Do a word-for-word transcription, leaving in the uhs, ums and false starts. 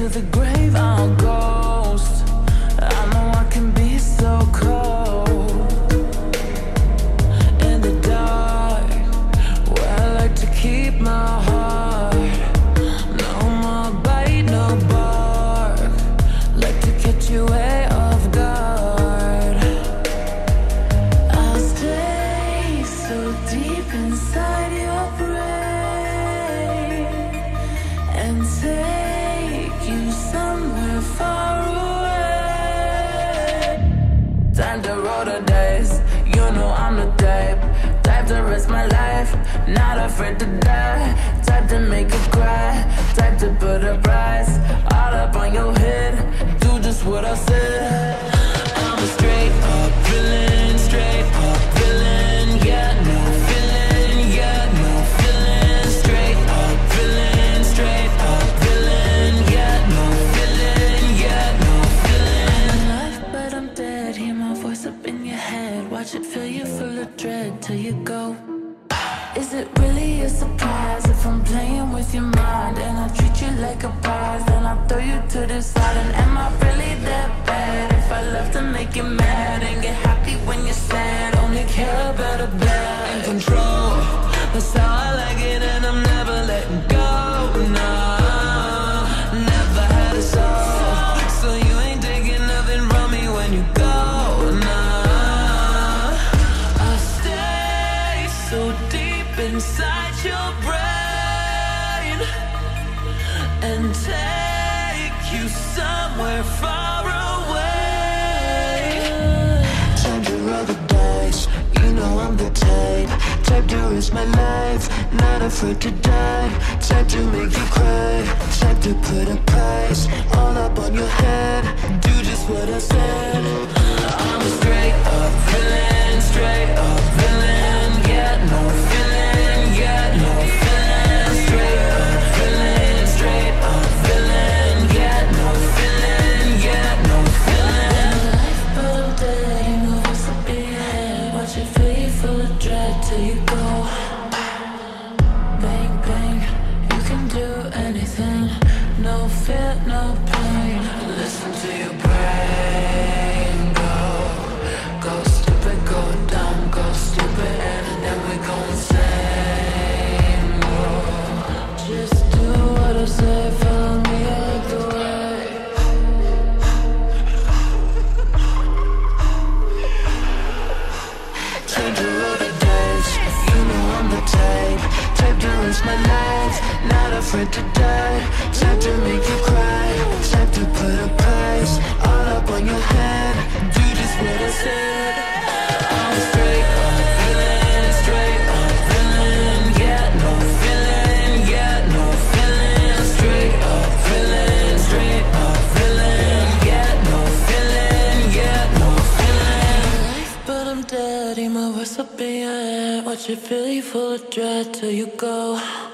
to the grave, I'll ghost. I know I can be so cold in the dark, where I like to keep my heart. No more bite, no bark, like to catch you way off guard. I'll stay so deep inside your brain and take you somewhere far away. Time to roll the dice, you know I'm the type, type to risk my life, not afraid to die, type to make you cry, type to put a price all up on your head, do just what I said. I'm a straight up villain, straight up villain, yeah, no feeling, yeah, no feeling, straight up villain, straight up villain, yeah, no feeling, yeah, no feeling. I'm alive but I'm dead, hear my voice up in your head, watch it fill you full of dread till you go. Is it really a surprise if I'm playing with your mind and I treat you like a prize, then I throw you to the side? And am I really that bad if I love to make you mad and get happy when you're sad? Only care about a bad in control, that's how I like it and I'm never letting go. No, never had a soul, so you ain't taking nothing from me when you go. No, I'll stay so deep inside your brain and take you somewhere far away. Time to roll the dice, you know I'm the type, type to risk my life, not afraid to die, type to make you cry, type to put a price all up on your head, do just what I said. I'm a straight up villain, straight up villain, yeah, no feeling, yeah, no feeling, straight up villain, straight up villain, yeah, no feeling, yeah, no feeling. Life but I'm dead, you know what's up in your head, watch it fill you full of dread till you go. Bang, bang, you can do anything, no fear, no pain, listen to your brain go, go stupid, go dumb, go stupid, and then we go insane. Whoa. Just do what I say, follow me, I like the way. Time to roll the dice, you know I'm the type, type to risk my life, not afraid to die, type to make you cry, type to put a price all up on your head, do just what I said. I'm a straight up villain, straight up villain, yeah, no feeling, yeah, no feeling, straight up villain, straight up villain, yeah, no feeling, yeah, no feeling. Life but I'm dead, hear my voice up in your head, watch it fill you full of dread till you go.